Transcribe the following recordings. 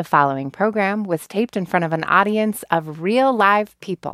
The following program was taped in front of an audience of real live people.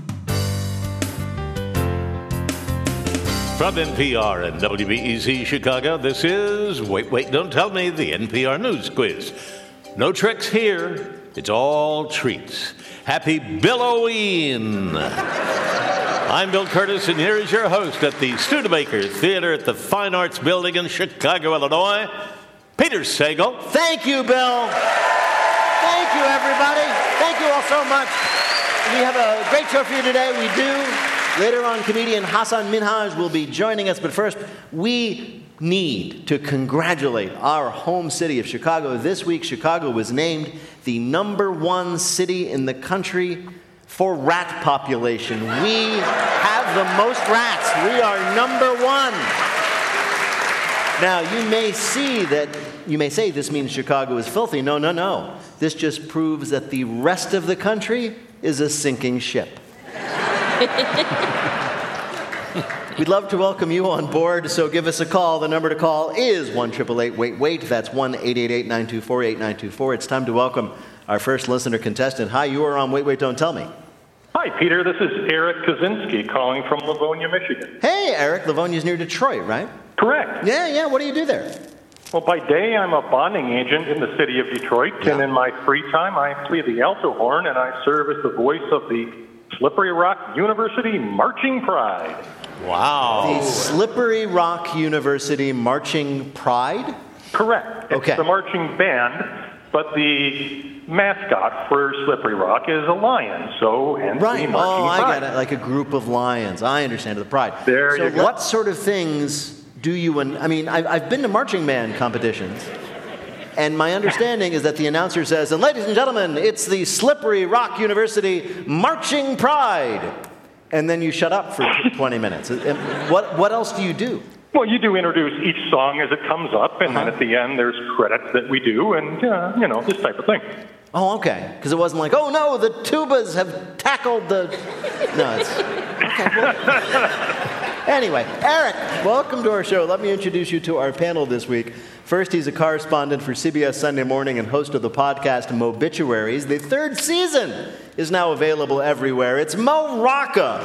From NPR and WBEZ Chicago, this is Wait, Don't Tell Me, the NPR News Quiz. No tricks here. It's all treats. Happy Billoween! I'm Bill Curtis, and here is your host at the Studebaker Theater at the Fine Arts Building in Chicago, Illinois, Peter Sagal. Thank you, Bill. Thank you, everybody. Thank you all so much. We have a great show for you today. We do. Later on, comedian Hasan Minhaj will be joining us. But first, we need to congratulate our home city of Chicago. This week, Chicago was named the #1 city in the country for rat population. We have the most rats. We are #1. Now, you may say this means Chicago is filthy. No. This just proves that the rest of the country is a sinking ship. We'd love to welcome you on board, so give us a call. The number to call is 1-888-WAIT-WAIT. That's 1-888-924-8924. It's time to welcome our first listener contestant. Hi, you are on Wait, Don't Tell Me. Hi, Peter. This is Eric Kaczynski calling from Livonia, Michigan. Hey, Eric. Livonia's near Detroit, right? Correct. Yeah. What do you do there? Well, by day, I'm a bonding agent in the city of Detroit, and in my free time, I play the alto horn, and I serve as the voice of the Slippery Rock University Marching Pride. Wow. The Slippery Rock University Marching Pride? Correct. Okay. It's the marching band, but the mascot for Slippery Rock is a lion, so hence Right. the Marching I Pride. got it. Like a group of lions. I understand the pride. There you go. What sort of things do you... I've been to marching band competitions, and my understanding is that the announcer says, and ladies and gentlemen, it's the Slippery Rock University Marching Pride. And then you shut up for 20 minutes. What else do you do? Well, you do introduce each song as it comes up, and then at the end there's credits that we do, and, this type of thing. Oh, okay. Because it wasn't like, oh no, the tubas have tackled the... No, it's... Okay, well... Anyway, Eric, welcome to our show. Let me introduce you to our panel this week. First, he's a correspondent for CBS Sunday Morning and host of the podcast Mobituaries. The 3rd season is now available everywhere. It's Mo Rocca.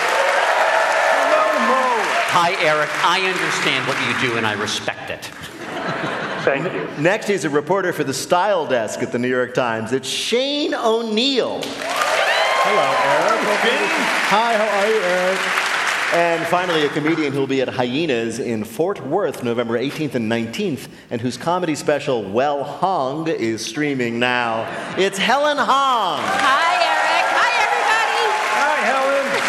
Hello, Mo. Hi, Eric. I understand what you do, and I respect it. Thank you. Next, he's a reporter for the Style Desk at the New York Times. It's Shane O'Neill. Hello, Eric. Hi, how are you, Eric? And finally, a comedian who'll be at Hyenas in Fort Worth, November 18th and 19th, and whose comedy special, Well Hung, is streaming now. It's Helen Hong. Hi, Eric. Hi, everybody. Hi, Helen.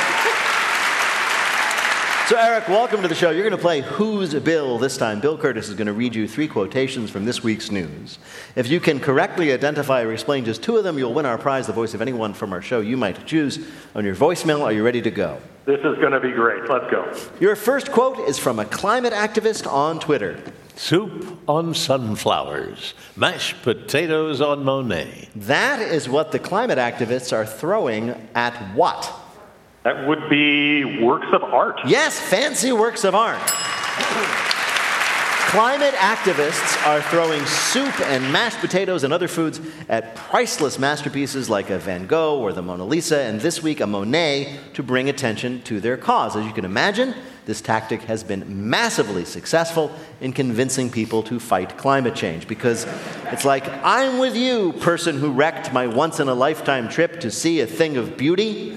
So, Eric, welcome to the show. You're going to play Who's Bill this time. Bill Curtis is going to read you 3 quotations from this week's news. If you can correctly identify or explain just 2 of them, you'll win our prize, the voice of anyone from our show you might choose. On your voicemail, are you ready to go? This is going to be great. Let's go. Your first quote is from a climate activist on Twitter. Soup on sunflowers. Mashed potatoes on Monet. That is what the climate activists are throwing at what? That would be works of art. Yes, fancy works of art. Climate activists are throwing soup and mashed potatoes and other foods at priceless masterpieces like a Van Gogh or the Mona Lisa, and this week a Monet, to bring attention to their cause. As you can imagine, this tactic has been massively successful in convincing people to fight climate change, because it's like, I'm with you, person who wrecked my once-in-a-lifetime trip to see a thing of beauty.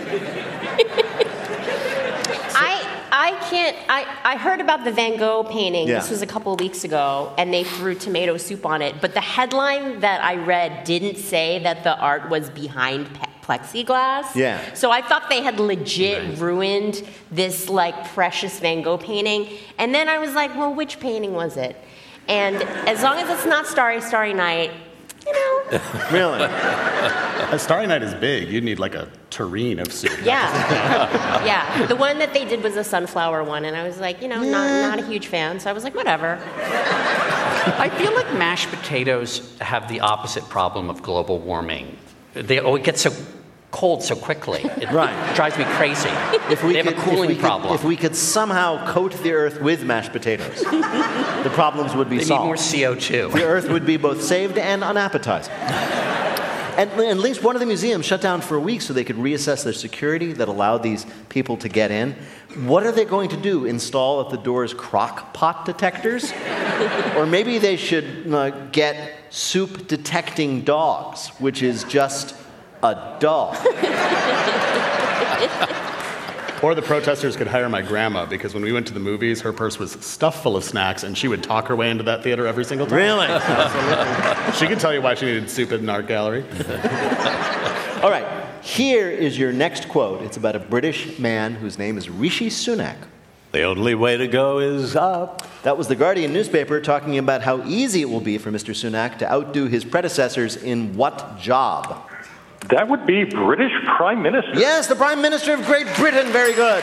I heard about the Van Gogh painting. Yeah. This was a couple of weeks ago, and they threw tomato soup on it. But the headline that I read didn't say that the art was behind plexiglass. Yeah. So I thought they had legit ruined this, precious Van Gogh painting. And then I was like, well, which painting was it? And as long as it's not Starry, Starry Night, Really? A Starry Night is big. You'd need a tureen of soup. Yeah. Yeah. The one that they did was a sunflower one, and I was like, not a huge fan, so I was like, whatever. I feel like mashed potatoes have the opposite problem of global warming. They always get so cold so quickly. It Right. drives me crazy. They have a cooling problem. If we could somehow coat the Earth with mashed potatoes, the problems would be They need solved. more CO2. The Earth would be both saved and unappetizing. And at least one of the museums shut down for a week so they could reassess their security that allowed these people to get in. What are they going to do? Install at the doors crock pot detectors? Or maybe they should get soup detecting dogs, which is just a dog. Or the protesters could hire my grandma, because when we went to the movies, her purse was stuffed full of snacks, and she would talk her way into that theater every single time. Really? Absolutely. She could tell you why she needed soup in an art gallery. All right, here is your next quote. It's about a British man whose name is Rishi Sunak. The only way to go is up. That was the Guardian newspaper talking about how easy it will be for Mr. Sunak to outdo his predecessors in what job? That would be British Prime Minister. Yes, the Prime Minister of Great Britain. Very good.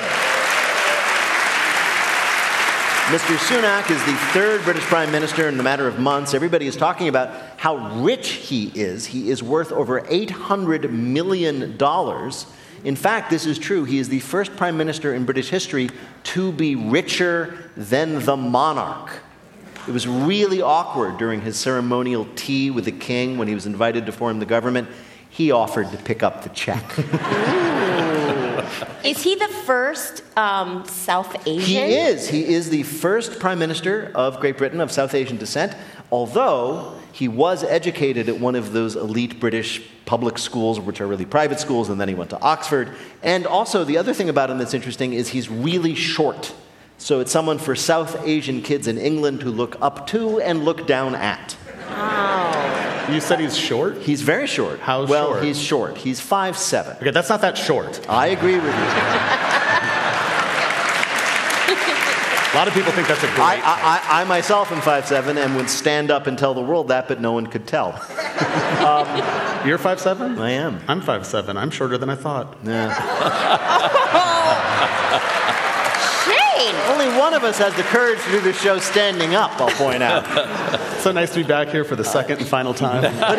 Mr. Sunak is the third British Prime Minister in a matter of months. Everybody is talking about how rich he is. He is worth over $800 million. In fact, this is true. He is the first Prime Minister in British history to be richer than the monarch. It was really awkward during his ceremonial tea with the king when he was invited to form the government. He offered to pick up the check. Is he the first South Asian? He is. He is the first Prime Minister of Great Britain of South Asian descent, although he was educated at one of those elite British public schools, which are really private schools, and then he went to Oxford. And also, the other thing about him that's interesting is he's really short. So it's someone for South Asian kids in England to look up to and look down at. Oh. You said he's short? He's very short. How well, short? He's short. He's 5'7". Okay, that's not that short. I agree with you. A lot of people think that's a great... I myself am 5'7" and would stand up and tell the world that, but no one could tell. You're 5'7"? I am. I'm 5'7". I'm shorter than I thought. Yeah. Shane! Only one of us has the courage to do the show standing up, I'll point out. So nice to be back here for the second and final time. But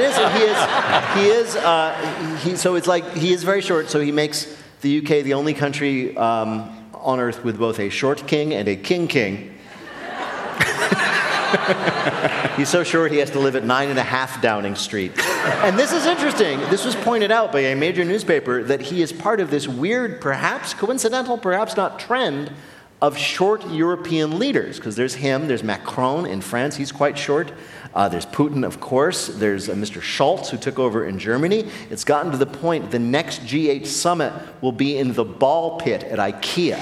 so it's like he is very short, so he makes the UK the only country on earth with both a short king and a king. He's so short he has to live at 9.5 Downing Street. And this is interesting. This was pointed out by a major newspaper that he is part of this weird, perhaps coincidental, perhaps not trend of short European leaders. Because there's him, there's Macron in France, he's quite short. There's Putin, of course. There's Mr. Scholz, who took over in Germany. It's gotten to the point the next G8 summit will be in the ball pit at IKEA.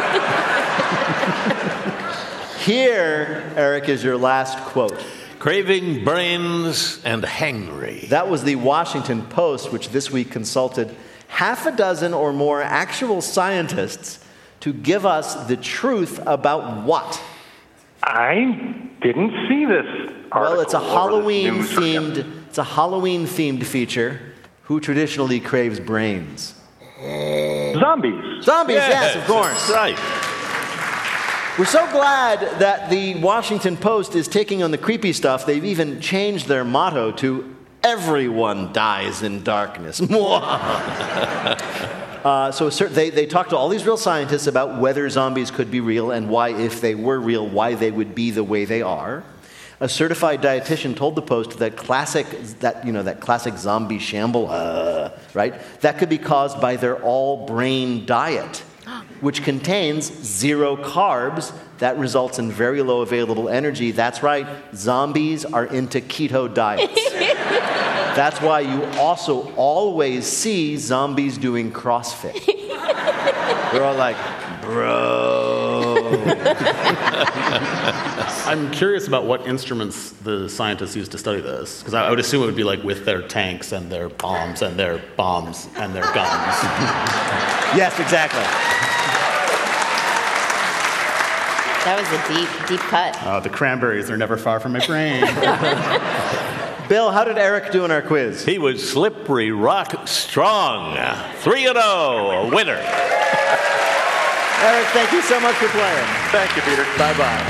Here, Eric, is your last quote. Craving brains and hangry. That was the Washington Post, which this week consulted half a dozen or more actual scientists to give us the truth about what? I didn't see this article. Well, it's a or this news. Halloween-themed feature. Who traditionally craves brains? Zombies. Zombies, yes, of course. Right. We're so glad that the Washington Post is taking on the creepy stuff. They've even changed their motto to "Everyone dies in darkness." So they talked to all these real scientists about whether zombies could be real and why, if they were real, why they would be the way they are. A certified dietitian told the Post that classic zombie shamble, right? That could be caused by their all-brain diet, which contains 0 carbs. That results in very low available energy. That's right, zombies are into keto diets. That's why you also always see zombies doing CrossFit. They're all like, bro. I'm curious about what instruments the scientists used to study this, because I would assume it would be like with their tanks and their bombs and their bombs and their guns. Yes, exactly. That was a deep cut. The cranberries are never far from my brain. Bill, how did Eric do in our quiz? He was slippery rock strong. 3-0, a winner. Eric, thank you so much for playing. Thank you, Peter. Bye-bye.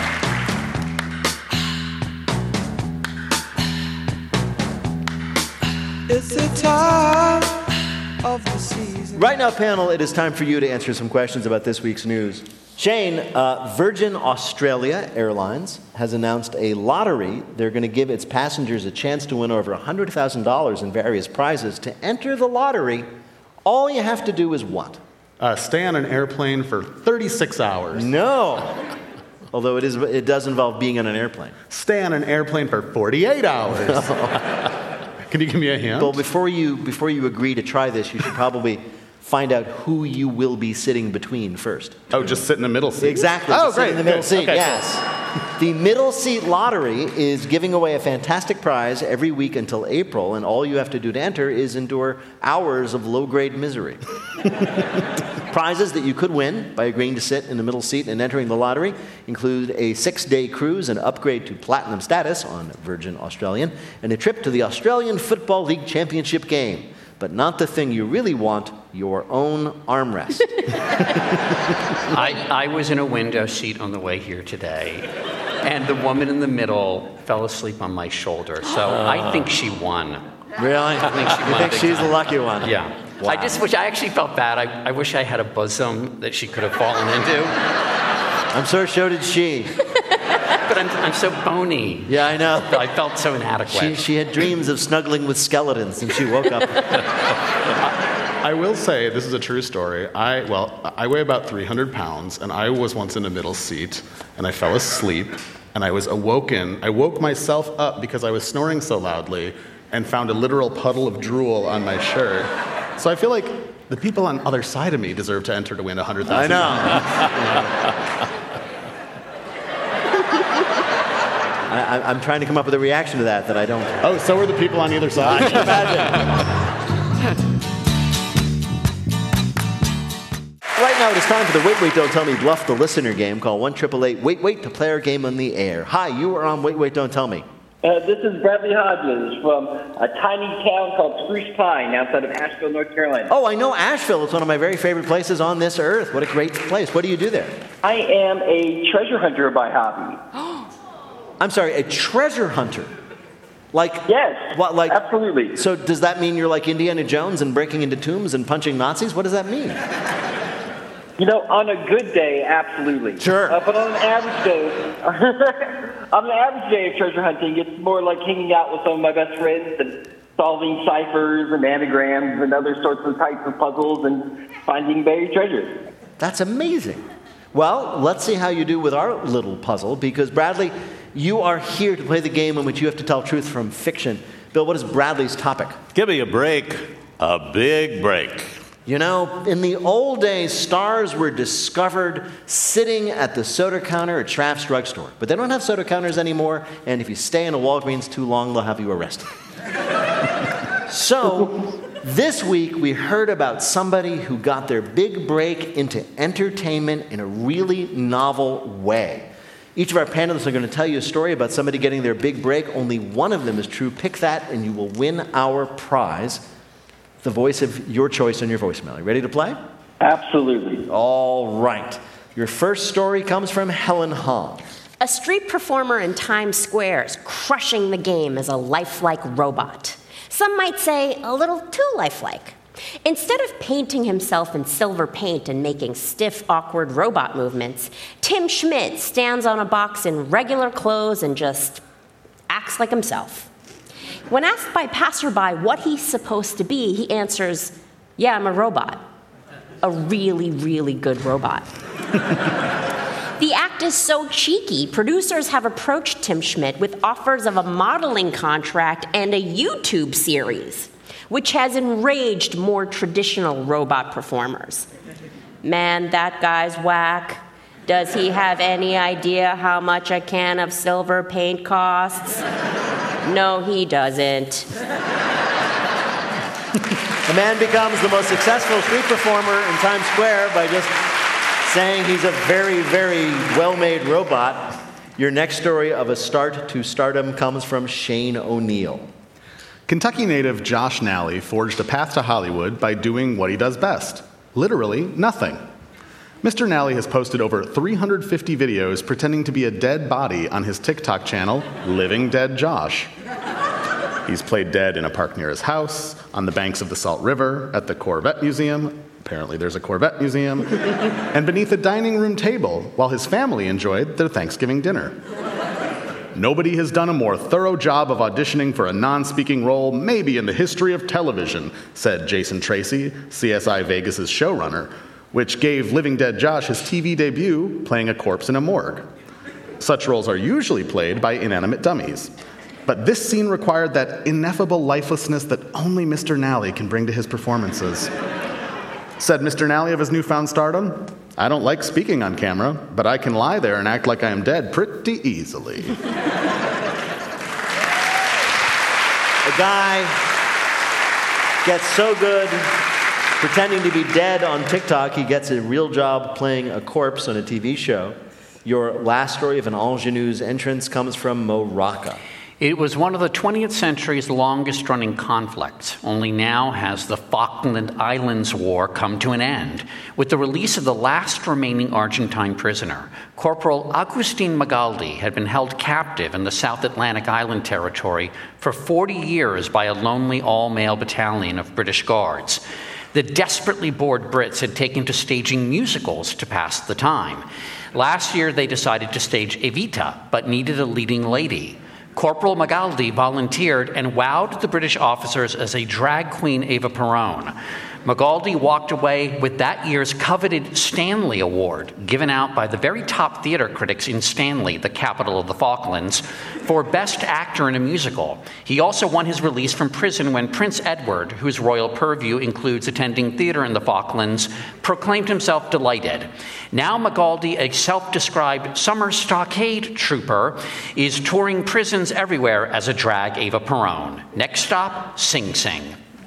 It's a tough of the season. Right now, panel, it is time for you to answer some questions about this week's news. Shane, Virgin Australia Airlines has announced a lottery. They're going to give its passengers a chance to win over $100,000 in various prizes. To enter the lottery, all you have to do is what? Stay on an airplane for 36 hours. No. Although it does involve being on an airplane. Stay on an airplane for 48 hours. Can you give me a hint? Well, before you agree to try this, you should probably find out who you will be sitting between first. Oh, just sit in the middle seat? Exactly. Oh, just sit great. in the middle seat, Okay, yes. Cool. The Middle Seat Lottery is giving away a fantastic prize every week until April, and all you have to do to enter is endure hours of low-grade misery. Prizes that you could win by agreeing to sit in the middle seat and entering the lottery include a 6-day cruise and upgrade to platinum status on Virgin Australian, and a trip to the Australian Football League Championship game. But not the thing you really want, your own armrest. I was in a window seat on the way here today, and the woman in the middle fell asleep on my shoulder. So I think she won. Really? I think she won. You think she's the lucky one? Yeah. Wow. I actually felt bad. I wish I had a bosom that she could have fallen into. I'm sure so did she. But I'm so bony. Yeah, I know. I felt so inadequate. She had dreams of snuggling with skeletons, and she woke up. I will say, this is a true story. I weigh about 300 pounds, and I was once in a middle seat, and I fell asleep, and I was awoken. I woke myself up because I was snoring so loudly and found a literal puddle of drool on my shirt. So I feel like the people on the other side of me deserve to enter to win $100,000. I know. I'm trying to come up with a reaction to that I don't. Oh, so are the people on either side? I can imagine. Right now, it is time for the Wait, Wait, Don't Tell Me Bluff the Listener game. Call 1-888-WAIT-WAIT to play our game on the air. Hi, you are on Wait, Wait, Don't Tell Me. This is Bradley Hodges from a tiny town called Spruce Pine outside of Asheville, North Carolina. Oh, I know Asheville. It's one of my very favorite places on this earth. What a great place. What do you do there? I am a treasure hunter by hobby. I'm sorry, a treasure hunter? Yes, what, absolutely. So does that mean you're like Indiana Jones and breaking into tombs and punching Nazis? What does that mean? You know, on a good day, absolutely. Sure. But on an average day of treasure hunting, it's more like hanging out with some of my best friends and solving ciphers and anagrams and other sorts of types of puzzles and finding buried treasure. That's amazing. Well, let's see how you do with our little puzzle, because Bradley, you are here to play the game in which you have to tell truth from fiction. Bill, what is Bradley's topic? Give me a break. A big break. You know, in the old days, stars were discovered sitting at the soda counter at Schraff's drugstore. But they don't have soda counters anymore, and if you stay in a Walgreens too long, they'll have you arrested. So, this week we heard about somebody who got their big break into entertainment in a really novel way. Each of our panelists are going to tell you a story about somebody getting their big break. Only one of them is true. Pick that, and you will win our prize. The voice of your choice on your voicemail. Are you ready to play? Absolutely. All right. Your first story comes from Helen Hahn. A street performer in Times Square is crushing the game as a lifelike robot. Some might say a little too lifelike. Instead of painting himself in silver paint and making stiff, awkward robot movements, Tim Schmidt stands on a box in regular clothes and just acts like himself. When asked by passerby what he's supposed to be, he answers, "Yeah, I'm a robot. A really, really good robot." The act is so cheeky, producers have approached Tim Schmidt with offers of a modeling contract and a YouTube series, which has enraged more traditional robot performers. Man, that guy's whack. Does he have any idea how much a can of silver paint costs? No, he doesn't. The man becomes the most successful street performer in Times Square by just saying he's a very, very well-made robot. Your next story of a start to stardom comes from Shane O'Neill. Kentucky native Josh Nally forged a path to Hollywood by doing what he does best. Literally nothing. Mr. Nally has posted over 350 videos pretending to be a dead body on his TikTok channel, Living Dead Josh. He's played dead in a park near his house, on the banks of the Salt River, at the Corvette Museum. Apparently there's a Corvette Museum. And beneath a dining room table while his family enjoyed their Thanksgiving dinner. Nobody has done a more thorough job of auditioning for a non-speaking role maybe in the history of television, said Jason Tracy, CSI Vegas' showrunner, which gave Living Dead Josh his TV debut playing a corpse in a morgue. Such roles are usually played by inanimate dummies. But this scene required that ineffable lifelessness that only Mr. Nally can bring to his performances. Said Mr. Nally of his newfound stardom, "I don't like speaking on camera, but I can lie there and act like I am dead pretty easily." A guy gets so good pretending to be dead on TikTok, he gets a real job playing a corpse on a TV show. Your last story of an ingenue's entrance comes from Mo Rocca. It was one of the 20th century's longest-running conflicts, only now has the Falkland Islands War come to an end, with the release of the last remaining Argentine prisoner. Corporal Agustin Magaldi had been held captive in the South Atlantic Island Territory for 40 years by a lonely all-male battalion of British Guards. The desperately bored Brits had taken to staging musicals to pass the time. Last year, they decided to stage Evita, but needed a leading lady. Corporal Magaldi volunteered and wowed the British officers as a drag queen Eva Perón. Magaldi walked away with that year's coveted Stanley Award, given out by the very top theater critics in Stanley, the capital of the Falklands, for Best Actor in a Musical. He also won his release from prison when Prince Edward, whose royal purview includes attending theater in the Falklands, proclaimed himself delighted. Now Magaldi, a self-described summer stockade trooper, is touring prisons everywhere as a drag Eva Perón. Next stop, Sing Sing.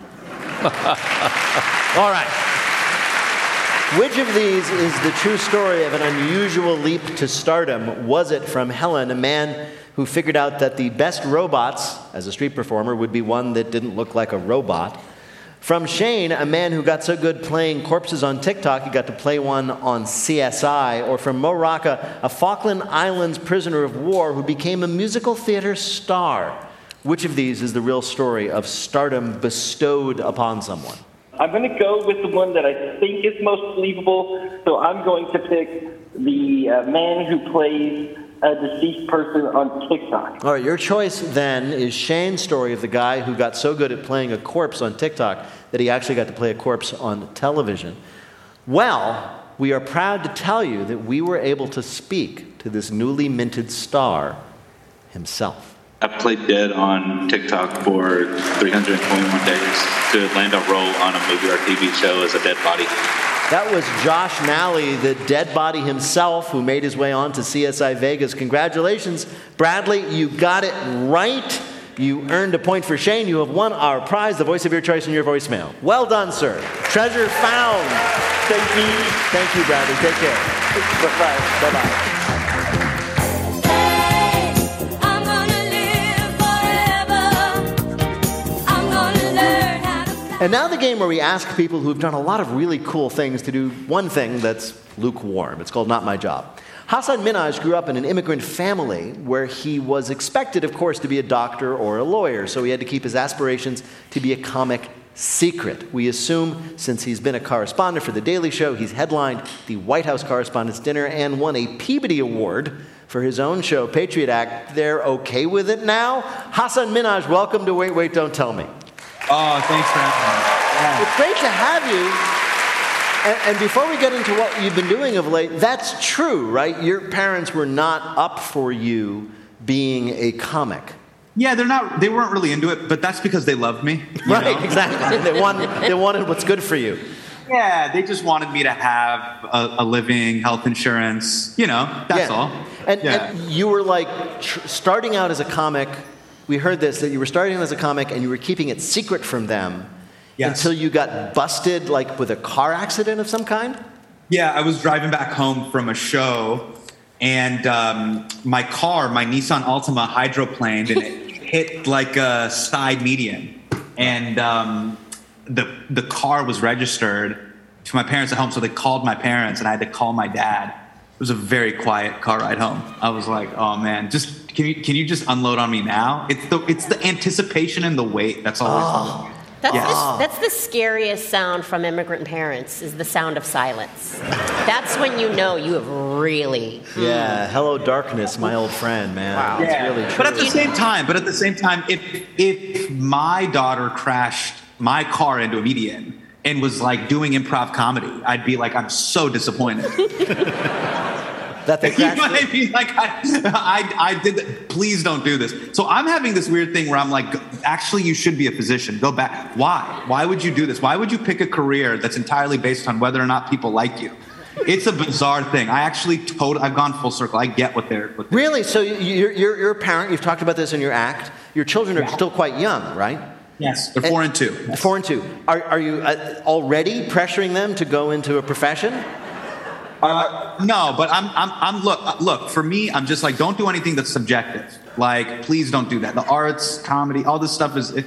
All right. Which of these is the true story of an unusual leap to stardom? Was it from Helen, a man who figured out that the best robots as a street performer would be one that didn't look like a robot? From Shane, a man who got so good playing corpses on TikTok, he got to play one on CSI. Or from Mo Rocca, a Falkland Islands prisoner of war who became a musical theater star. Which of these is the real story of stardom bestowed upon someone? I'm going to go with the one that I think is most believable, so I'm going to pick the man who plays a deceased person on TikTok. All right, your choice then is Shane's story of the guy who got so good at playing a corpse on TikTok that he actually got to play a corpse on television. Well, we are proud to tell you that we were able to speak to this newly minted star himself. I've played dead on TikTok for 321 days to land a role on a movie or TV show as a dead body. That was Josh Nally, the dead body himself, who made his way on to CSI Vegas. Congratulations, Bradley. You got it right. You earned a point for Shane. You have won our prize, the voice of your choice in your voicemail. Well done, sir. Treasure found. Thank you. Thank you, Bradley. Take care. Bye-bye. Bye-bye. And now the game where we ask people who've done a lot of really cool things to do one thing that's lukewarm. It's called Not My Job. Hasan Minhaj grew up in an immigrant family where he was expected, of course, to be a doctor or a lawyer, so he had to keep his aspirations to be a comic secret. We assume, since he's been a correspondent for The Daily Show, he's headlined the White House Correspondents' Dinner and won a Peabody Award for his own show, Patriot Act. They're okay with it now? Hasan Minhaj, welcome to Wait, Wait, Don't Tell Me. Oh, thanks for having me. Yeah. It's great to have you. And before we get into what you've been doing of late, that's true, right? Your parents were not up for you being a comic. Yeah, they weren't really into it, but that's because they loved me. Right, exactly. They wanted what's good for you. Yeah, they just wanted me to have a living, health insurance, that's all. And you were like starting out as a comic. We heard this, that you were starting out as a comic and you were keeping it secret from them until you got busted like with a car accident of some kind? Yeah, I was driving back home from a show and my car, my Nissan Altima hydroplaned and it hit like a side median. And the car was registered to my parents at home, so they called my parents and I had to call my dad. It was a very quiet car ride home. I was like, oh man, just can you just unload on me now? It's the anticipation and the wait that's always. That's the scariest sound from immigrant parents is the sound of silence. That's when you know you have really. Yeah, hello darkness, my old friend, man. Wow, it's really true. But at the same time, if my daughter crashed my car into a median and was like doing improv comedy, I'd be like, I'm so disappointed. That they you know what I mean? Like, I did that. Please don't do this. So I'm having this weird thing where I'm like, actually, you should be a physician. Go back. Why? Why would you do this? Why would you pick a career that's entirely based on whether or not people like you? It's a bizarre thing. I actually I've gone full circle. I get what they're Really? So you're a parent. You've talked about this in your act. Your children are still quite young, right? Yes, they're 4 and 2. 4 and 2. Are you already pressuring them to go into a profession? No, but I'm look, for me, I'm just like, don't do anything that's subjective. Like, please don't do that. The arts, comedy, all this stuff it's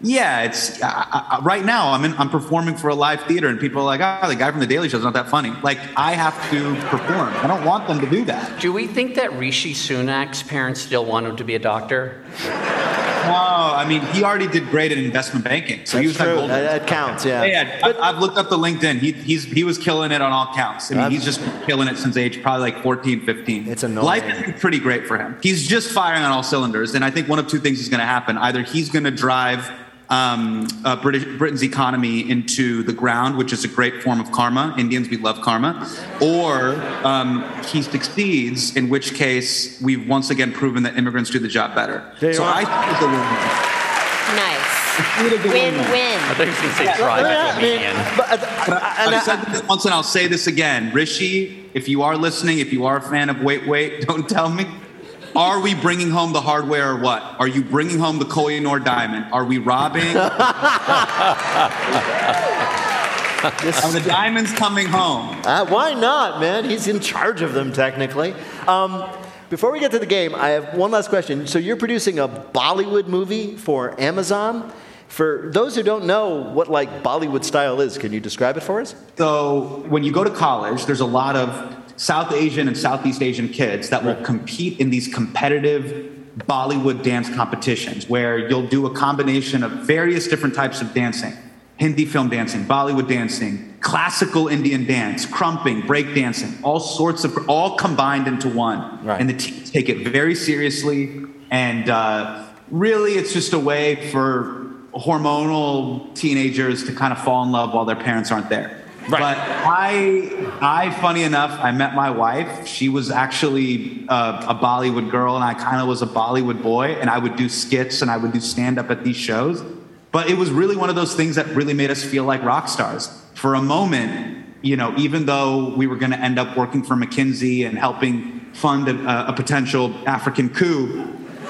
right now I'm performing for a live theater and people are like, oh, the guy from The Daily Show is not that funny. Like, I have to perform. I don't want them to do that. Do we think that Rishi Sunak's parents still want him to be a doctor? No, I mean, he already did great at investment banking. So he was true. That counts, yeah. Yeah, I've looked up the LinkedIn. He was killing it on all counts. I mean, he's just killing it since age probably like 14, 15. It's annoying. Life has been pretty great for him. He's just firing on all cylinders. And I think one of two things is going to happen. Either he's going to drive Britain's economy into the ground, which is a great form of karma. Indians, we love karma. Or he succeeds, in which case we've once again proven that immigrants do the job better. So I think it's a win-win. Nice. Win-win. I think he's going to say drive into a median. I've said this once and I'll say this again. Rishi, if you are listening, if you are a fan of Wait, Don't Tell Me, are we bringing home the hardware or what? Are you bringing home the Koh-i-Noor diamond? Are we robbing? Are the diamonds coming home? Why not, man? He's in charge of them, technically. Before we get to the game, I have one last question. So you're producing a Bollywood movie for Amazon. For those who don't know what like Bollywood style is, can you describe it for us? So when you go to college, there's a lot of South Asian and Southeast Asian kids that will compete in these competitive Bollywood dance competitions where you'll do a combination of various different types of dancing. Hindi film dancing, Bollywood dancing, classical Indian dance, crumping, break dancing, all combined into one. Right. And the teams take it very seriously. And really, it's just a way for hormonal teenagers to kind of fall in love while their parents aren't there. Right. But I, funny enough, I met my wife. She was actually a Bollywood girl, and I kind of was a Bollywood boy, and I would do skits and I would do stand-up at these shows. But it was really one of those things that really made us feel like rock stars. For a moment, you know, even though we were going to end up working for McKinsey and helping fund a potential African coup,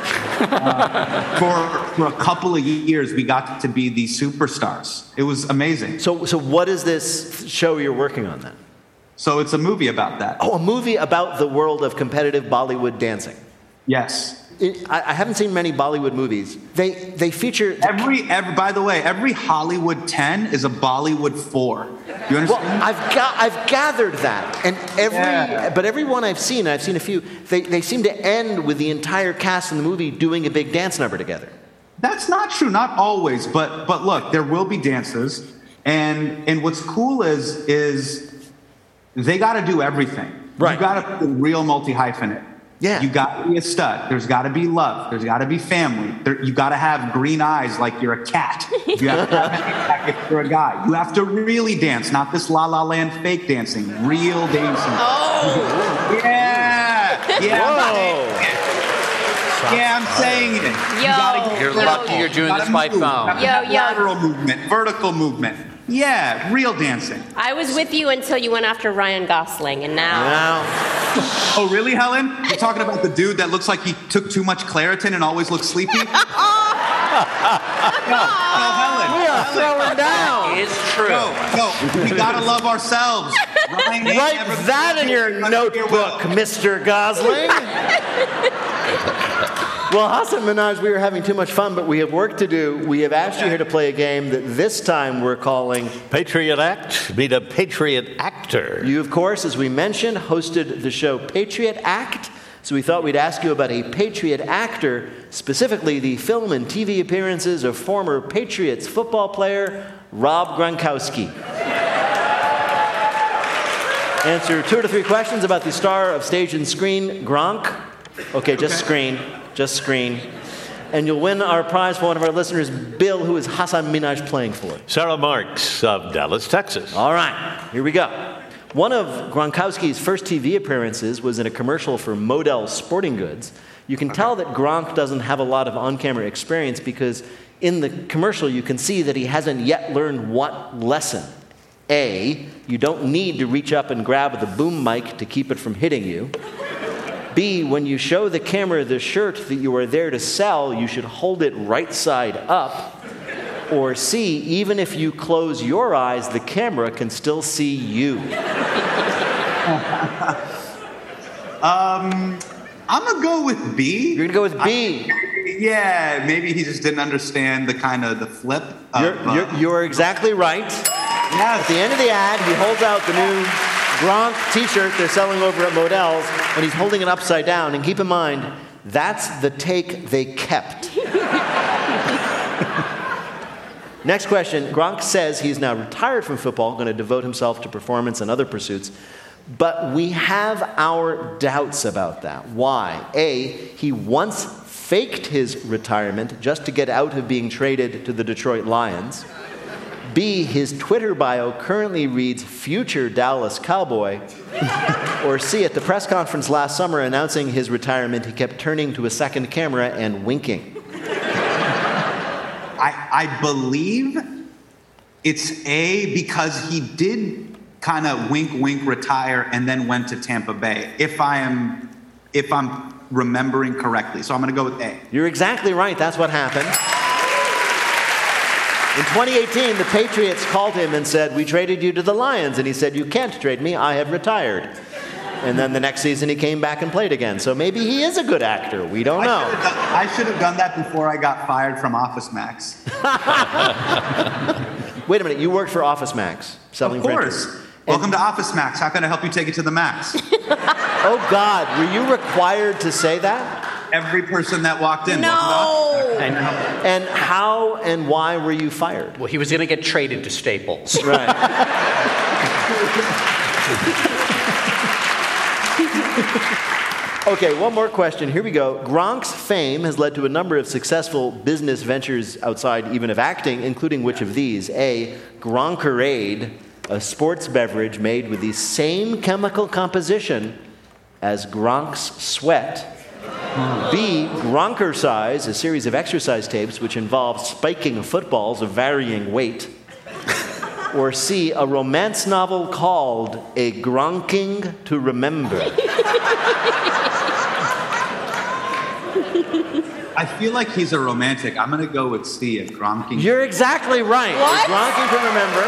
for a couple of years, we got to be these superstars. It was amazing. So what is this show you're working on then? So it's a movie about that. Oh, a movie about the world of competitive Bollywood dancing. Yes. I haven't seen many Bollywood movies. They feature by the way, every Hollywood 10 is a Bollywood 4. You understand? Well, I've gathered that, and but every one I've seen a few. They seem to end with the entire cast in the movie doing a big dance number together. That's not true, not always, but look, there will be dances, and what's cool is they got to do everything. Right. You got to put a real multi-hyphenate. Yeah. You got to be a stud. There's got to be love. There's got to be family. You got to have green eyes like you're a cat. You have to have if you're a guy. You have to really dance, not this La La Land fake dancing. Real dancing. Oh. Yeah. Yeah, I'm saying it. You're lucky you're doing this by phone. Lateral movement, vertical movement. Yeah, real dancing. I was with you until you went after Ryan Gosling, and now. Oh, really, Helen? You're talking about the dude that looks like he took too much Claritin and always looks sleepy? No, Helen. We are throwing down. It's true. No, we gotta love ourselves. Write that in your notebook, Mr. Gosling. Well, Hasan Minhaj, we were having too much fun, but we have work to do. We have asked you here to play a game that this time we're calling Patriot Act. Meet a Patriot actor. You, of course, as we mentioned, hosted the show Patriot Act So we thought we'd ask you about a Patriot actor, specifically the film and TV appearances of former Patriots football player Rob Gronkowski. Answer 2 to 3 questions about the star of stage and screen, Gronk. Okay, just screen. And you'll win our prize for one of our listeners, Bill, who is Hasan Minhaj playing for. Sarah Marks of Dallas, Texas. All right, here we go. One of Gronkowski's first TV appearances was in a commercial for Model Sporting Goods. You can tell that Gronk doesn't have a lot of on-camera experience because in the commercial you can see that he hasn't yet learned what lesson. A, you don't need to reach up and grab the boom mic to keep it from hitting you. B, when you show the camera the shirt that you are there to sell, you should hold it right side up. Or C, even if you close your eyes, the camera can still see you. I'm going to go with B. You're going to go with B? Yeah, maybe he just didn't understand the flip. You're exactly right. Yes. At the end of the ad, he holds out the new Gronk t-shirt they're selling over at Modell's, and he's holding it upside down. And keep in mind, that's the take they kept. Next question. Gronk says he's now retired from football, going to devote himself to performance and other pursuits. But we have our doubts about that. Why? A, he once faked his retirement just to get out of being traded to the Detroit Lions. B, his Twitter bio currently reads future Dallas Cowboy. Or C, at the press conference last summer announcing his retirement, he kept turning to a second camera and winking. I believe it's A, because he did kind of wink, retire, and then went to Tampa Bay, if I'm remembering correctly. So I'm going to go with A. You're exactly right. That's what happened. In 2018, the Patriots called him and said, "We traded you to the Lions." And he said, "You can't trade me. I have retired." And then the next season, he came back and played again. So maybe he is a good actor. We don't know. I should have done that before I got fired from Office Max. Wait a minute. You worked for Office Max, selling printers. Of course. Welcome to Office Max. How can I help you take it to the max? Oh, God. Were you required to say that? Every person that walked in. No. And how and why were you fired? Well, he was going to get traded to Staples. Right. Okay, one more question. Here we go. Gronk's fame has led to a number of successful business ventures outside even of acting, including which of these? A, Gronkerade, a sports beverage made with the same chemical composition as Gronk's sweat. B, Gronkercise, a series of exercise tapes which involve spiking footballs of varying weight. Or C, a romance novel called A Gronking to Remember. I feel like he's a romantic. I'm going to go with C, A Gronking. You're exactly right. What? A Gronking to Remember.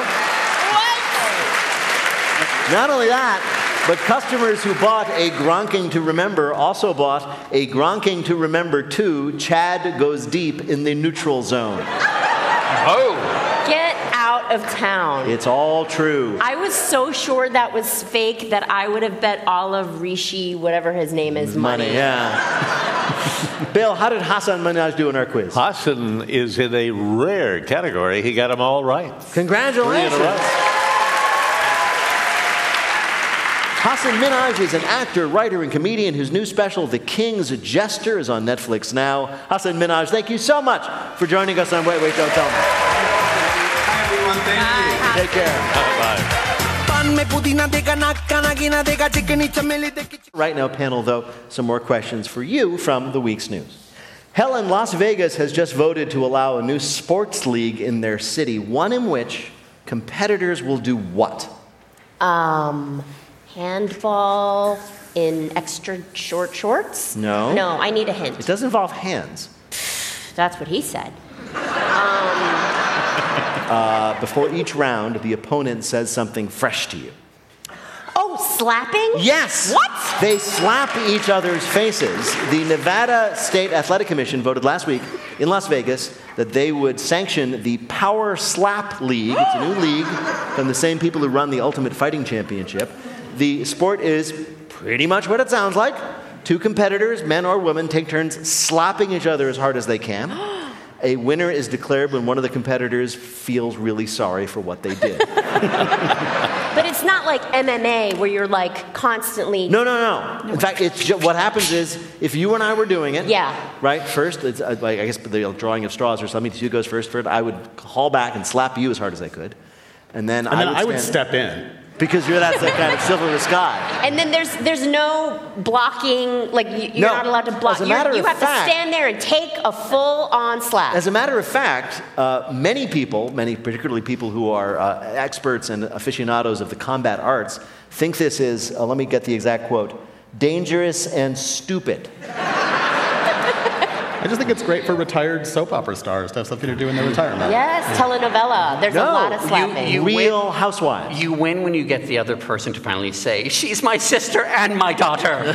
What? Not only that, but customers who bought A Gronking to Remember also bought A Gronking to Remember 2, Chad Goes Deep in the Neutral Zone. Oh! Get out of town. It's all true. I was so sure that was fake that I would have bet all of Rishi, whatever his name is, money. Yeah. Bill, how did Hasan Minhaj do in our quiz? Hasan is in a rare category. He got them all right. Congratulations. 3 in a row. Hasan Minhaj is an actor, writer, and comedian whose new special, The King's Jester, is on Netflix now. Hasan Minhaj, thank you so much for joining us on Wait, Wait, Don't Tell Me. Hi, everyone. Thank you. Take care. Bye-bye. Right now, panel, though, some more questions for you from the week's news. Hell in Las Vegas has just voted to allow a new sports league in their city, one in which competitors will do what? Handball in extra short shorts? No. No, I need a hint. It does involve hands. That's what he said. Before each round, the opponent says something fresh to you. Oh, slapping? Yes! What? They slap each other's faces. The Nevada State Athletic Commission voted last week in Las Vegas that they would sanction the Power Slap League. It's a new league from the same people who run the Ultimate Fighting Championship. The sport is pretty much what it sounds like. 2 competitors, men or women, take turns slapping each other as hard as they can. A winner is declared when one of the competitors feels really sorry for what they did. But it's not like MMA where you're like constantly... No. In fact, what happens is, if you and I were doing it, right, first, it's like, I guess the drawing of straws or something, who goes first, I would haul back and slap you as hard as I could. And then I would step in. Because that's the kind of chivalrous guy. And then there's no blocking, like you're not allowed to block. You have to stand there and take a full-on slap. As a matter of fact, many people, particularly people who are experts and aficionados of the combat arts, think this is, let me get the exact quote, dangerous and stupid. I just think it's great for retired soap opera stars to have something to do in their retirement. Yes, telenovela. There's a lot of slapping. Real Housewives. You win when you get the other person to finally say, she's my sister and my daughter.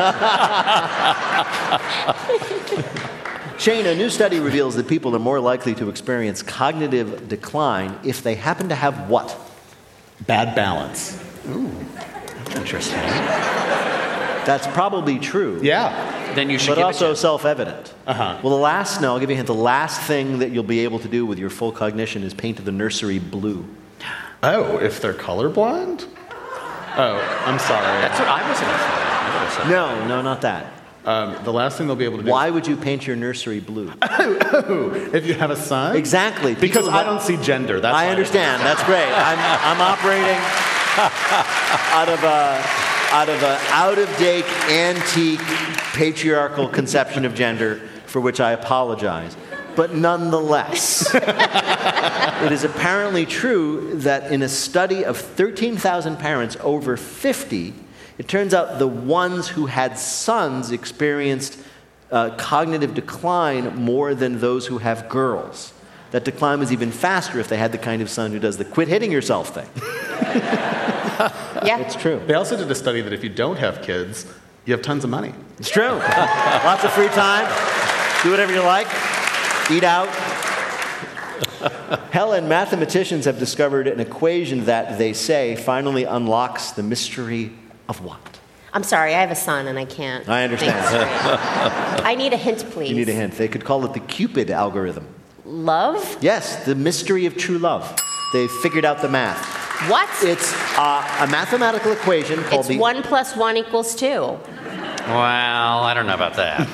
Shane, a new study reveals that people are more likely to experience cognitive decline if they happen to have what? Bad balance. Ooh, that's interesting. That's probably true. Yeah. Then you should but give also it self-evident. Well, I'll give you a hint. The last thing that you'll be able to do with your full cognition is paint the nursery blue. Oh, if they're colorblind? Oh, I'm sorry. That's what I was going to say. No, not that. The last thing they'll be able to do... Why would you paint your nursery blue? If you have a son? Exactly. Because I don't see gender. That's I understand. That's great. I'm operating out of an out-of-date, antique, patriarchal conception of gender, for which I apologize. But nonetheless, it is apparently true that in a study of 13,000 parents over 50, it turns out the ones who had sons experienced cognitive decline more than those who have girls. That decline was even faster if they had the kind of son who does the quit hitting yourself thing. Yeah. It's true. They also did a study that if you don't have kids, you have tons of money. It's true. Lots of free time. Do whatever you like. Eat out. Helen, mathematicians have discovered an equation that, they say, finally unlocks the mystery of what? I'm sorry, I have a son and I can't. I understand. I need a hint, please. You need a hint. They could call it the Cupid algorithm. Love? Yes, the mystery of true love. They figured out the math. What? It's a mathematical equation called it's 1 + 1 = 2. Well, I don't know about that.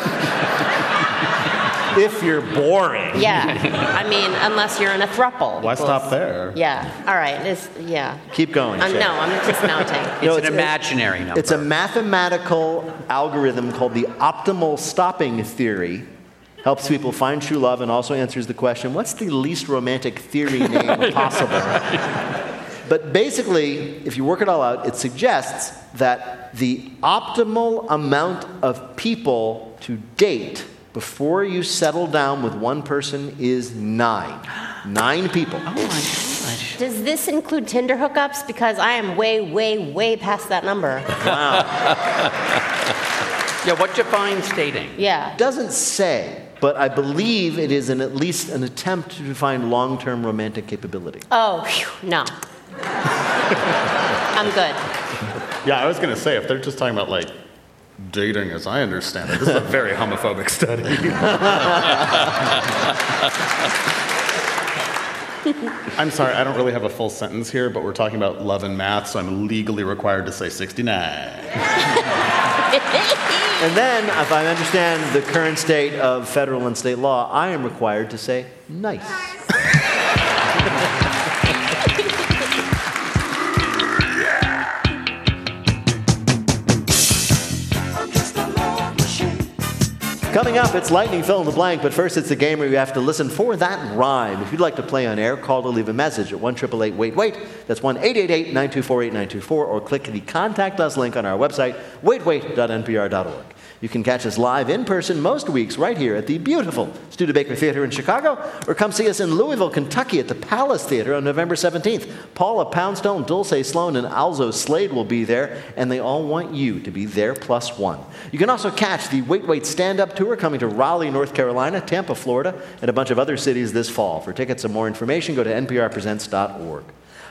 If you're boring. Yeah. I mean, unless you're in a throuple. Why stop there? Yeah. All right. Keep going. No, I'm dismounting. It's an imaginary number. It's a mathematical algorithm called the optimal stopping theory. Helps people find true love and also answers the question, what's the least romantic theory name possible? But basically, if you work it all out, it suggests that the optimal amount of people to date before you settle down with one person is 9. 9 people. Oh, my gosh. Does this include Tinder hookups? Because I am way, way, way past that number. Wow. Yeah, what defines dating? Yeah. Doesn't say, but I believe it is at least an attempt to find long-term romantic capability. Oh, whew, no. I'm good. Yeah, I was going to say, if they're just talking about, like, dating as I understand it, this is a very homophobic study. I'm sorry, I don't really have a full sentence here, but we're talking about love and math, so I'm legally required to say 69. And then, if I understand the current state of federal and state law, I am required to say nice. Coming up, it's Lightning Fill in the Blank, but first it's a game where you have to listen for that rhyme. If you'd like to play on air, call or leave a message at 1-888-WAIT-WAIT. That's 1-888-924-8924, or click the Contact Us link on our website, waitwait.npr.org. You can catch us live in person most weeks right here at the beautiful Studebaker Theater in Chicago, or come see us in Louisville, Kentucky at the Palace Theater on November 17th. Paula Poundstone, Dulce Sloan, and Alzo Slade will be there, and they all want you to be their +1. You can also catch the Wait Wait stand-up tour coming to Raleigh, North Carolina, Tampa, Florida, and a bunch of other cities this fall. For tickets and more information, go to nprpresents.org.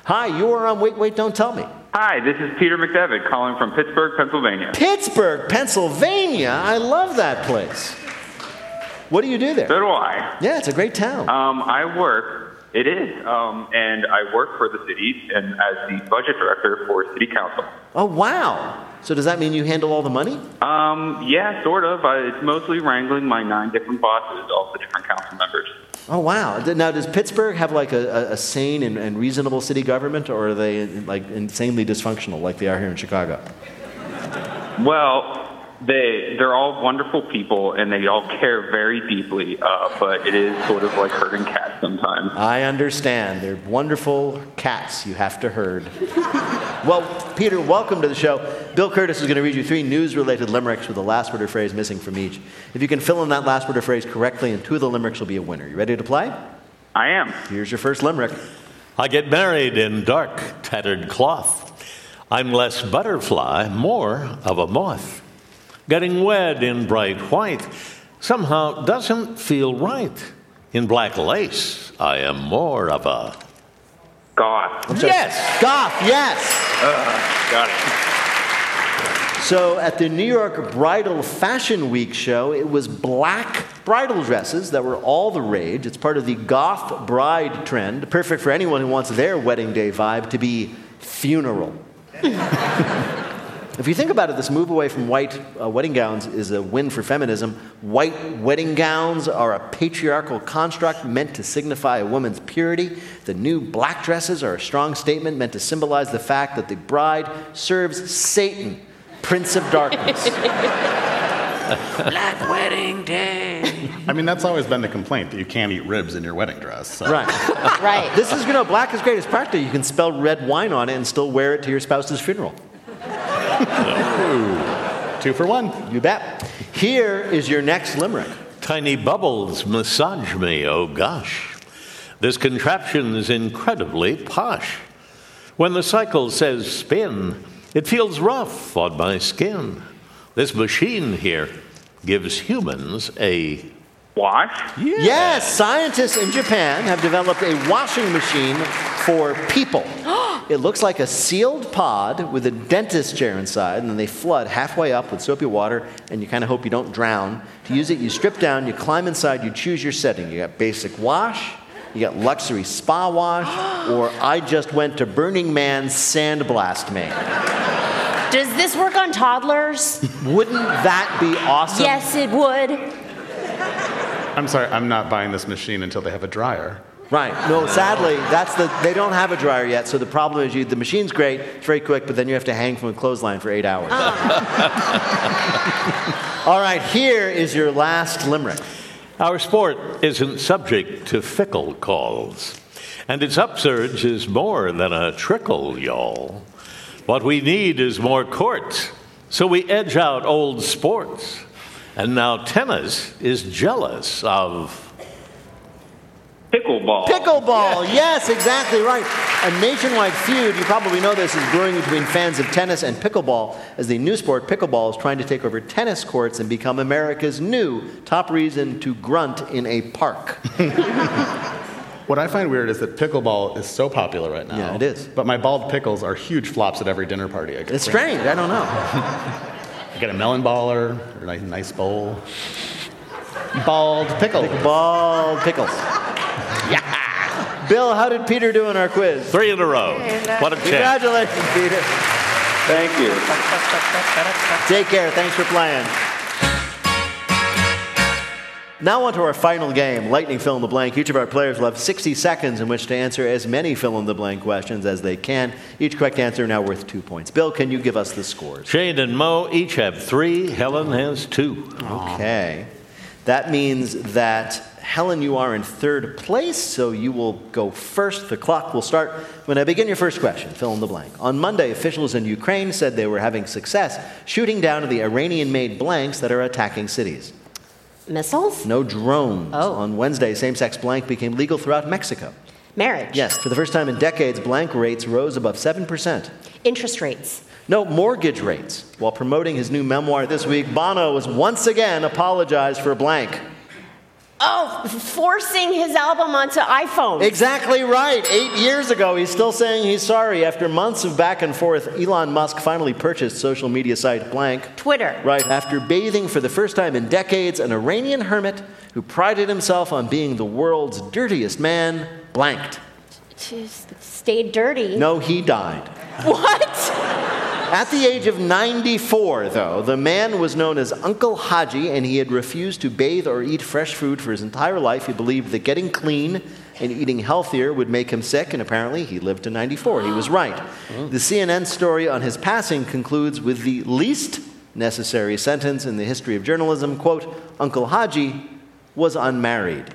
Hi, you are on Wait, Wait, Don't Tell Me. Hi, this is Peter McDevitt calling from Pittsburgh, Pennsylvania. Pittsburgh, Pennsylvania. I love that place. What do you do there? So do I. Yeah, it's a great town. It is, and I work for the city and as the budget director for city council. Oh, wow. So does that mean you handle all the money? Yeah, sort of. It's mostly wrangling my 9 different bosses, all the different council members. Oh, wow. Now, does Pittsburgh have like a sane and reasonable city government, or are they like insanely dysfunctional like they are here in Chicago? Well, they're all wonderful people, and they all care very deeply, but it is sort of like herding cats sometimes. I understand. They're wonderful cats you have to herd. Well, Peter, welcome to the show. Bill Curtis is going to read you 3 news-related limericks with a last word or phrase missing from each. If you can fill in that last word or phrase correctly, and 2 of the limericks will be a winner. You ready to play? I am. Here's your first limerick. I get married in dark, tattered cloth. I'm less butterfly, more of a moth. Getting wed in bright white somehow doesn't feel right. In black lace, I am more of a... Goth. Yes! Goth, yes! Got it. So at the New York Bridal Fashion Week show, it was black bridal dresses that were all the rage. It's part of the goth bride trend, perfect for anyone who wants their wedding day vibe to be funeral. If you think about it, this move away from white wedding gowns is a win for feminism. White wedding gowns are a patriarchal construct meant to signify a woman's purity. The new black dresses are a strong statement meant to symbolize the fact that the bride serves Satan, Prince of Darkness. Black wedding day. I mean, that's always been the complaint, that you can't eat ribs in your wedding dress. So. Right. Right. This is, black is great. It's practical. You can spell red wine on it and still wear it to your spouse's funeral. 2 for 1. You bet. Here is your next limerick. Tiny bubbles massage me, oh gosh. This contraption's incredibly posh. When the cycle says spin, it feels rough on my skin. This machine here gives humans a... Wash? Yeah. Yes, scientists in Japan have developed a washing machine for people. It looks like a sealed pod with a dentist chair inside, and then they flood halfway up with soapy water, and you kind of hope you don't drown. To use it, you strip down, you climb inside, you choose your setting. You got basic wash, you got luxury spa wash, or I just went to Burning Man's sandblast me. Does this work on toddlers? Wouldn't that be awesome? Yes, it would. I'm sorry, I'm not buying this machine until they have a dryer. Right. No, sadly, they don't have a dryer yet, so the problem is the machine's great, it's very quick, but then you have to hang from a clothesline for 8 hours. All right, here is your last limerick. Our sport isn't subject to fickle calls, and its upsurge is more than a trickle, y'all. What we need is more courts, so we edge out old sports. And now tennis is jealous of... Pickleball. Pickleball, yes, exactly right. A nationwide feud, you probably know this, is brewing between fans of tennis and pickleball, as the new sport, pickleball, is trying to take over tennis courts and become America's new top reason to grunt in a park. What I find weird is that pickleball is so popular right now. Yeah, it is. But my bald pickles are huge flops at every dinner party I go. It's strange, I don't know. I get a melon baller, or a nice bowl. Bald pickle. Bald pickles. Yeah. Bill, how did Peter do in our quiz? 3 in a row. What a chance. Congratulations, Peter. Thank you. Take care. Thanks for playing. Now on to our final game, Lightning Fill in the Blank. Each of our players will have 60 seconds in which to answer as many fill-in-the-blank questions as they can. Each correct answer now worth 2 points. Bill, can you give us the scores? Shane and Mo each have 3. Helen has 2. Okay. That means that, Helen, you are in third place, so you will go first. The clock will start when I begin your first question. Fill in the blank. On Monday, officials in Ukraine said they were having success shooting down the Iranian-made blanks that are attacking cities. Missiles? No drones. Oh. On Wednesday, same-sex blank became legal throughout Mexico. Marriage? Yes, for the first time in decades, blank rates rose above 7%. Interest rates? No, mortgage rates. While promoting his new memoir this week, Bono was once again apologized for blank. Oh, forcing his album onto iPhone. Exactly right. 8 years ago, he's still saying he's sorry. After months of back and forth, Elon Musk finally purchased social media site blank. Twitter. Right. After bathing for the first time in decades, an Iranian hermit who prided himself on being the world's dirtiest man blanked. Just stayed dirty. No, he died. What? At the age of 94, though, the man was known as Uncle Haji, and he had refused to bathe or eat fresh food for his entire life. He believed that getting clean and eating healthier would make him sick, and apparently he lived to 94. He was right. The CNN story on his passing concludes with the least necessary sentence in the history of journalism, quote, Uncle Haji was unmarried.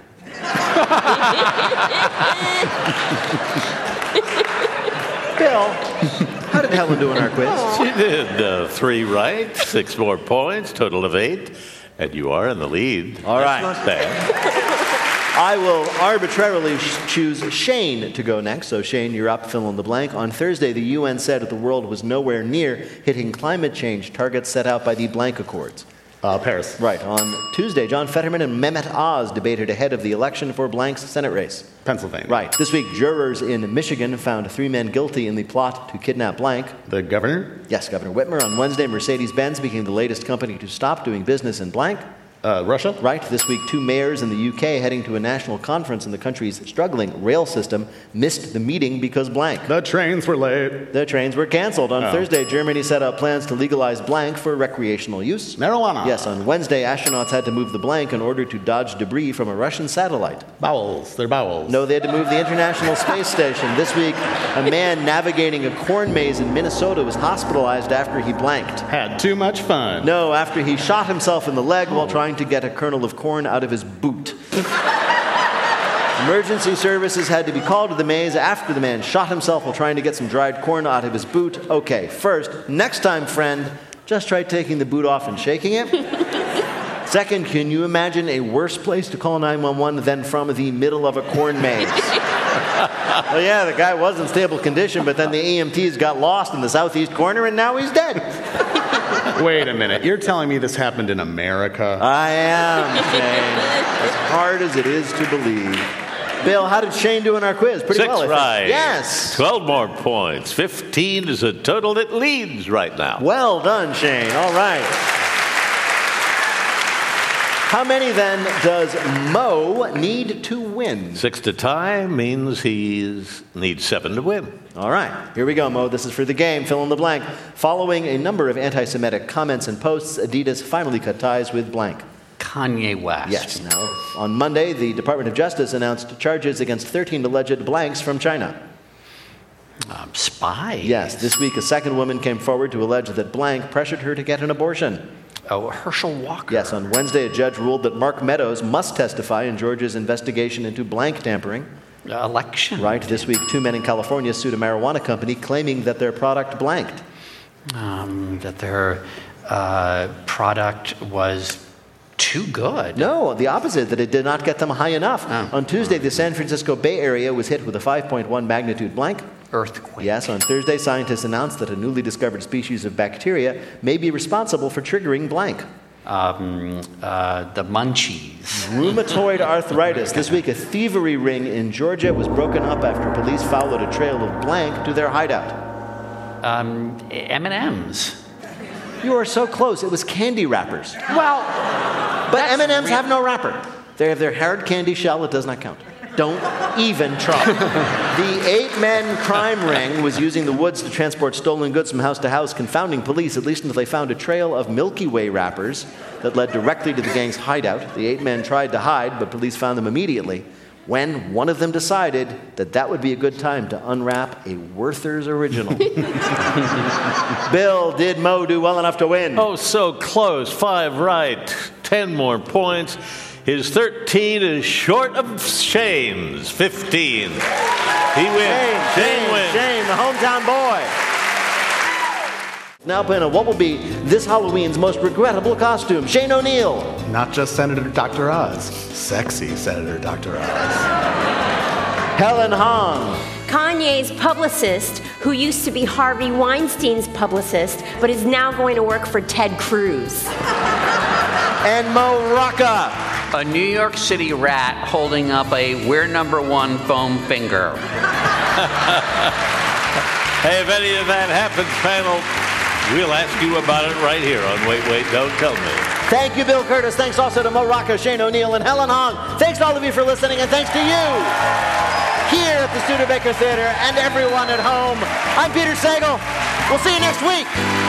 Bill, how did Helen do in our quiz? She did 3 right, 6 more points, total of 8, and you are in the lead. All right. That's not bad. I will arbitrarily choose Shane to go next. So, Shane, you're up, fill in the blank. On Thursday, the UN said that the world was nowhere near hitting climate change targets set out by the blank accords. Paris. Right. On Tuesday, John Fetterman and Mehmet Oz debated ahead of the election for blank's Senate race. Pennsylvania. Right. This week, jurors in Michigan found 3 men guilty in the plot to kidnap blank. The governor? Yes, Governor Whitmer. On Wednesday, Mercedes-Benz became the latest company to stop doing business in blank. Russia? Right. This week, 2 mayors in the UK heading to a national conference in the country's struggling rail system missed the meeting because blank. The trains were late. The trains were canceled. On Thursday, Germany set out plans to legalize blank for recreational use. Marijuana. Yes, on Wednesday, astronauts had to move the blank in order to dodge debris from a Russian satellite. Bowels. They're bowels. No, they had to move the International Space Station. This week, a man navigating a corn maze in Minnesota was hospitalized after he blanked. Had too much fun. No, after he shot himself in the leg while trying to get a kernel of corn out of his boot. Emergency services had to be called to the maze after the man shot himself while trying to get some dried corn out of his boot. Okay, first, next time, friend, just try taking the boot off and shaking it. Second, can you imagine a worse place to call 911 than from the middle of a corn maze? Well, yeah, the guy was in stable condition, but then the EMTs got lost in the southeast corner, and now he's dead. Wait a minute. You're telling me this happened in America? I am, Shane. As hard as it is to believe. Bill, how did Shane do in our quiz? Pretty 6 well, I think. right. Yes. 12 more points. 15 is a total that leads right now. Well done, Shane. All right. How many, then, does Mo need to win? 6 to tie means he needs 7 to win. All right. Here we go, Mo. This is for the game. Fill in the blank. Following a number of anti-Semitic comments and posts, Adidas finally cut ties with blank. Kanye West. Yes. Now, on Monday, the Department of Justice announced charges against 13 alleged blanks from China. Spies? Yes. This week, a second woman came forward to allege that blank pressured her to get an abortion. Oh, Herschel Walker. Yes, on Wednesday, a judge ruled that Mark Meadows must testify in Georgia's investigation into blank tampering. Election. Right. This week, 2 men in California sued a marijuana company claiming that their product blanked. That their product was too good. No, the opposite, that it did not get them high enough. On Tuesday, the San Francisco Bay Area was hit with a 5.1 magnitude blank. Earthquake. Yes, on Thursday, scientists announced that a newly discovered species of bacteria may be responsible for triggering blank. The munchies. Rheumatoid arthritis. This week, a thievery ring in Georgia was broken up after police followed a trail of blank to their hideout. M&M's. You are so close. It was candy wrappers. Well, but M&M's have no wrapper. They have their hard candy shell. It does not count. Don't even try. The 8-man crime ring was using the woods to transport stolen goods from house to house, confounding police, at least until they found a trail of Milky Way wrappers that led directly to the gang's hideout. The 8 men tried to hide, but police found them immediately, when one of them decided that that would be a good time to unwrap a Werther's original. Bill, did Mo do well enough to win? Oh, so close. 5 right. 10 more points. His 13 is short of Shane's 15. He wins. Shane wins. Shane, the hometown boy. Now playing on what will be this Halloween's most regrettable costume, Shane O'Neill. Not just Senator Dr. Oz. Sexy Senator Dr. Oz. Helen Hong. Kanye's publicist, who used to be Harvey Weinstein's publicist, but is now going to work for Ted Cruz. And Mo Rocca. A New York City rat holding up a "We're number one" foam finger. Hey, if any of that happens, panel, we'll ask you about it right here on Wait, Wait, Don't Tell Me. Thank you, Bill Curtis. Thanks also to Mo Rocca, Shane O'Neill, and Helen Hong. Thanks to all of you for listening, and thanks to you here at the Studebaker Theater and everyone at home. I'm Peter Sagal. We'll see you next week.